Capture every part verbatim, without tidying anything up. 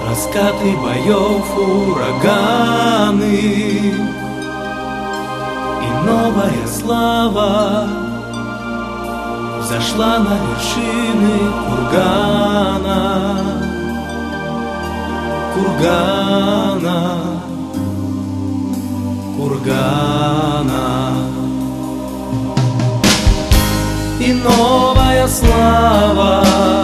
раскаты боев, ураганы, и новая слава взошла на вершины кургана, кургана, кургана. И новая слава,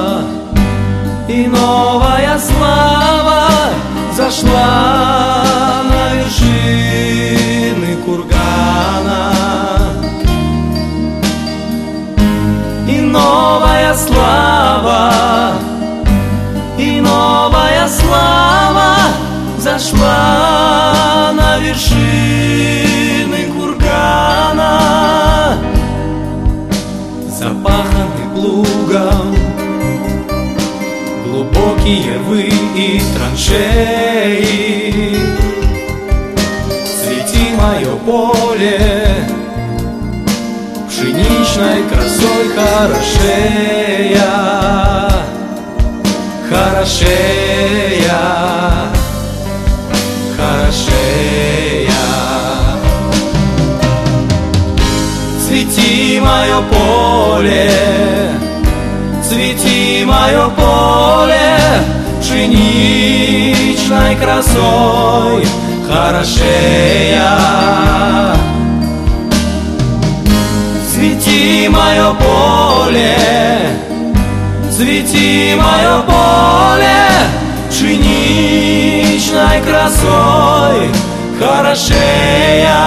и новая слава зашла на вершины кургана. И новая слава, и новая слава зашла на вершины кургана. Запаханный плугом глубокие рвы и траншеи, свети мое поле пшеничной красой хорошея, хорошея, хорошея. Свети мое поле, свети мое поле пшеничной красой хорошея. Свети мое поле, свети мое поле пшеничной красой хорошея.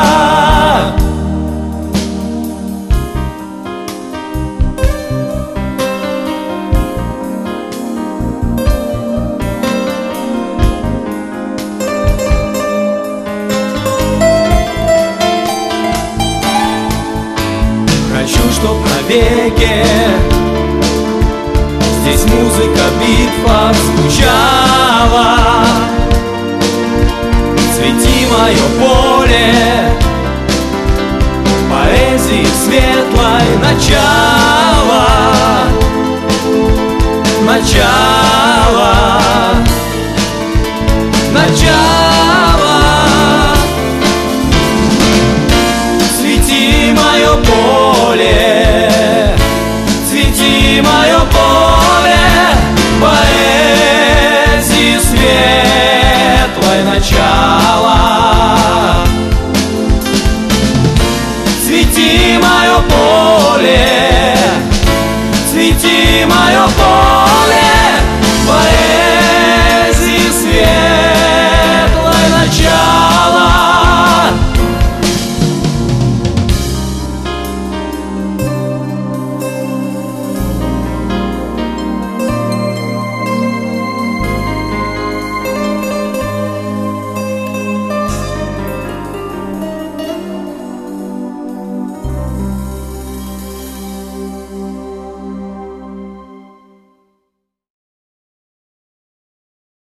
Хочу, чтоб навеки здесь музыка битва звучала. Свети мое поле поэзии светлой начало, начало, начало. Свети мое поле, свети мое поле поэзии светлой начало. Свети мое поле, свети мое поле